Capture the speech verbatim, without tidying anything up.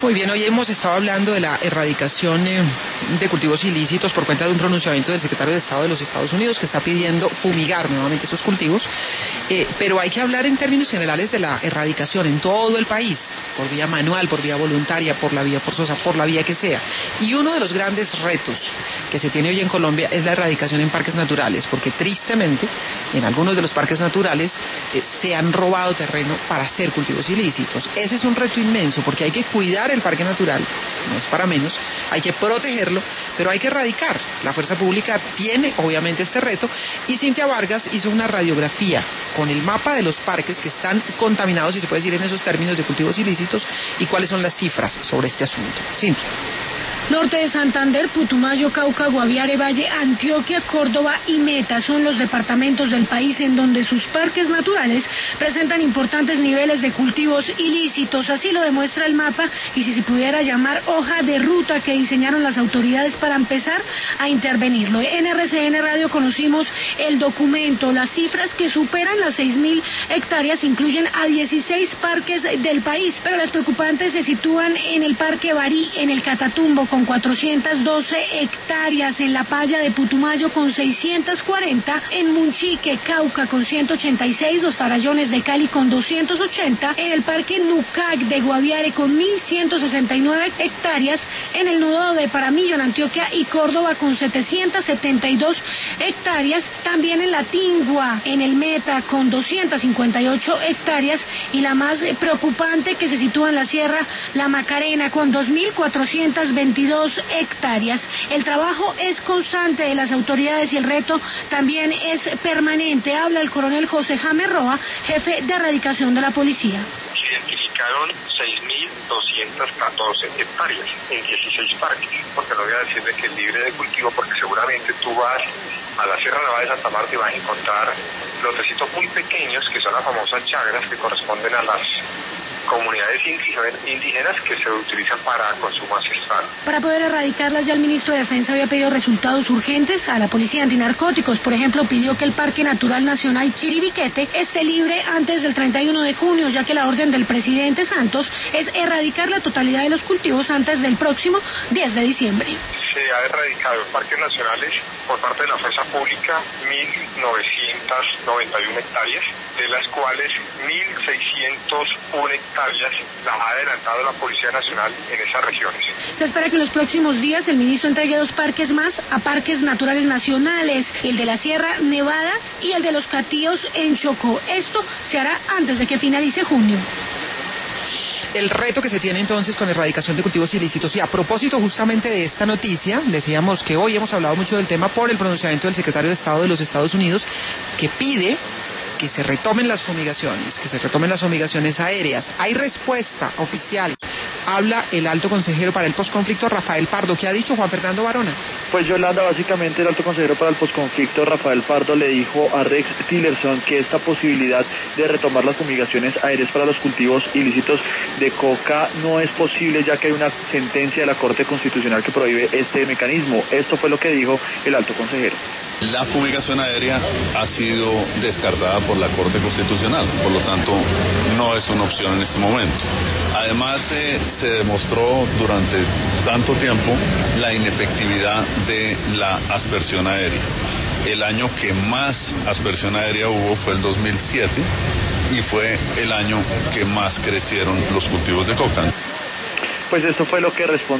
Muy bien, hoy hemos estado hablando de la erradicación eh, de cultivos ilícitos por cuenta de un pronunciamiento del secretario de Estado de los Estados Unidos que está pidiendo fumigar nuevamente esos cultivos, eh, pero hay que hablar en términos generales de la erradicación en todo el país, por vía manual, por vía voluntaria, por la vía forzosa, por la vía que sea. Y uno de los grandes retos que se tiene hoy en Colombia es la erradicación en parques naturales, porque tristemente en algunos de los parques naturales eh, se han robado terreno para hacer cultivos ilícitos. Ese es un reto inmenso, porque hay que cuidar el parque natural, no es para menos, hay que protegerlo, pero hay que erradicar. La fuerza pública tiene obviamente este reto y Cintia Vargas hizo una radiografía con el mapa de los parques que están contaminados, si se puede decir en esos términos, de cultivos ilícitos y cuáles son las cifras sobre este asunto. Cintia. Norte de Santander, Putumayo, Cauca, Guaviare, Valle, Antioquia, Córdoba y Meta son los departamentos del país en donde sus parques naturales presentan importantes niveles de cultivos ilícitos. Así lo demuestra el mapa y si se pudiera llamar hoja de ruta que diseñaron las autoridades para empezar a intervenirlo. En R C N Radio conocimos el documento. Las cifras que superan las seis mil hectáreas incluyen a dieciséis parques del país, pero las preocupantes se sitúan en el Parque Barí, en el Catatumbo, con cuatrocientas doce hectáreas, en la Paya de Putumayo con seiscientas cuarenta, en Munchique, Cauca con ciento ochenta y seis, los Farallones de Cali con doscientos ochenta, en el Parque Nucac de Guaviare con mil ciento sesenta y nueve hectáreas, en el Nudo de Paramillo en Antioquia y Córdoba con setecientas setenta y dos hectáreas, también en la Tingua, en el Meta con doscientas cincuenta y ocho hectáreas y la más preocupante que se sitúa en la Sierra, la Macarena con dos mil cuatrocientas veintidós hectáreas. El trabajo es constante de las autoridades y el reto también es permanente. Habla el coronel José James Roa, jefe de erradicación de la policía. Identificaron seis mil doscientas catorce hectáreas en dieciséis parques, porque no voy a decirle que es libre de cultivo, porque seguramente tú vas a la Sierra Nevada de Santa Marta y vas a encontrar lotecitos muy pequeños que son las famosas chagras que corresponden a las comunidades indígenas que se utilizan para consumo ancestral. Para poder erradicarlas, ya el ministro de Defensa había pedido resultados urgentes a la Policía Antinarcóticos. Por ejemplo, pidió que el Parque Natural Nacional Chiribiquete esté libre antes del treinta y uno de junio, ya que la orden del presidente Santos es erradicar la totalidad de los cultivos antes del próximo diez de diciembre. Se ha erradicado en parques nacionales por parte de la Fuerza Pública mil novecientas noventa y una hectáreas, de las cuales mil seiscientos una hectáreas las ha adelantado la Policía Nacional en esas regiones. Se espera que en los próximos días el ministro entregue dos parques más a parques naturales nacionales, el de la Sierra Nevada y el de los Catíos en Chocó. Esto se hará antes de que finalice junio. El reto que se tiene entonces con erradicación de cultivos ilícitos. Y a propósito justamente de esta noticia, decíamos que hoy hemos hablado mucho del tema por el pronunciamiento del secretario de Estado de los Estados Unidos, que pide que se retomen las fumigaciones, que se retomen las fumigaciones aéreas. Hay respuesta oficial. Habla el alto consejero para el posconflicto, Rafael Pardo. ¿Qué ha dicho Juan Fernando Varona? Pues Yolanda, básicamente el alto consejero para el posconflicto, Rafael Pardo, le dijo a Rex Tillerson que esta posibilidad de retomar las fumigaciones aéreas para los cultivos ilícitos de coca no es posible, ya que hay una sentencia de la Corte Constitucional que prohíbe este mecanismo. Esto fue lo que dijo el alto consejero. La fumigación aérea ha sido descartada por la Corte Constitucional, por lo tanto no es una opción en este momento. Además eh, se demostró durante tanto tiempo la inefectividad de la aspersión aérea. El año que más aspersión aérea hubo fue el dos mil siete y fue el año que más crecieron los cultivos de coca. Pues esto fue lo que respondió